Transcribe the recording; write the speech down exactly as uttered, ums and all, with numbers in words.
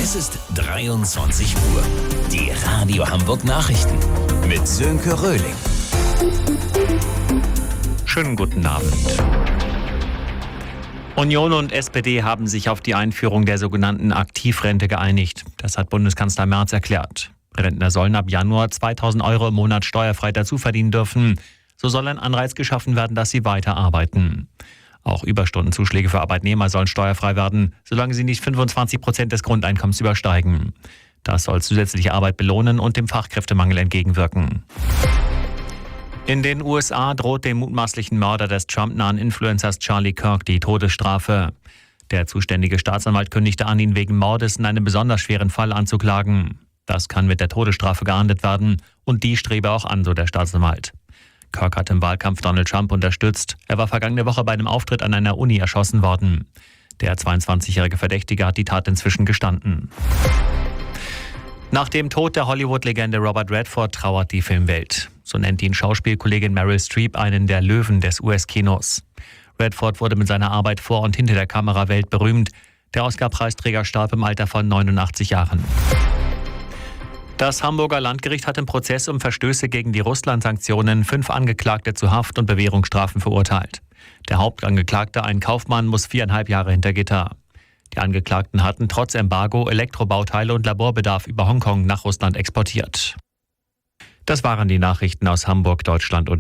Es ist dreiundzwanzig Uhr. Die Radio Hamburg Nachrichten mit Sönke Röhling. Schönen guten Abend. Union und S P D haben sich auf die Einführung der sogenannten Aktivrente geeinigt. Das hat Bundeskanzler Merz erklärt. Rentner sollen ab Januar zweitausend Euro im Monat steuerfrei dazu verdienen dürfen. So soll ein Anreiz geschaffen werden, dass sie weiter arbeiten. Auch Überstundenzuschläge für Arbeitnehmer sollen steuerfrei werden, solange sie nicht fünfundzwanzig Prozent des Grundeinkommens übersteigen. Das soll zusätzliche Arbeit belohnen und dem Fachkräftemangel entgegenwirken. In den U S A droht dem mutmaßlichen Mörder des Trump-nahen Influencers Charlie Kirk die Todesstrafe. Der zuständige Staatsanwalt kündigte an, ihn wegen Mordes in einem besonders schweren Fall anzuklagen. Das kann mit der Todesstrafe geahndet werden und die strebe auch an, so der Staatsanwalt. Kirk hat im Wahlkampf Donald Trump unterstützt. Er war vergangene Woche bei einem Auftritt an einer Uni erschossen worden. Der zweiundzwanzigjährige Verdächtige hat die Tat inzwischen gestanden. Nach dem Tod der Hollywood-Legende Robert Redford trauert die Filmwelt. So nennt ihn Schauspielkollegin Meryl Streep einen der Löwen des U S-Kinos. Redford wurde mit seiner Arbeit vor und hinter der Kamera weltberühmt. Der Oscar-Preisträger starb im Alter von neunundachtzig Jahren. Das Hamburger Landgericht hat im Prozess um Verstöße gegen die Russland-Sanktionen fünf Angeklagte zu Haft- und Bewährungsstrafen verurteilt. Der Hauptangeklagte, ein Kaufmann, muss viereinhalb Jahre hinter Gitter. Die Angeklagten hatten trotz Embargo Elektrobauteile und Laborbedarf über Hongkong nach Russland exportiert. Das waren die Nachrichten aus Hamburg, Deutschland und